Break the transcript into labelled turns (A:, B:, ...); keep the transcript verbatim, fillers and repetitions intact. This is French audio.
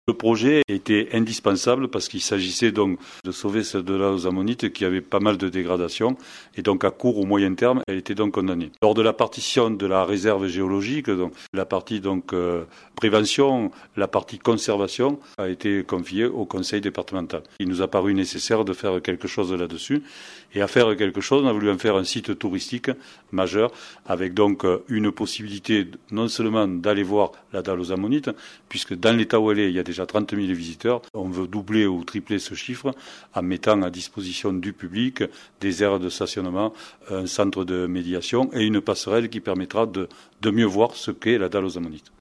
A: Le projet était indispensable parce qu'il s'agissait donc de sauver cette dalle aux ammonites qui avait pas mal de dégradation et donc à court ou moyen terme, elle était donc condamnée. Lors de la partition de la réserve géologique, donc la partie donc euh, prévention, la partie conservation a été confiée au conseil départemental. Il nous a paru nécessaire de faire quelque chose là-dessus et à faire quelque chose, on a voulu en faire un site touristique majeur avec donc une possibilité non seulement d'aller voir la dalle aux ammonites puisque dans l'état où elle est, il y a déjà trente mille visiteurs. On veut doubler ou tripler ce chiffre en mettant à disposition du public des aires de stationnement, un centre de médiation et une passerelle qui permettra de, de mieux voir ce qu'est la dalle aux ammonites.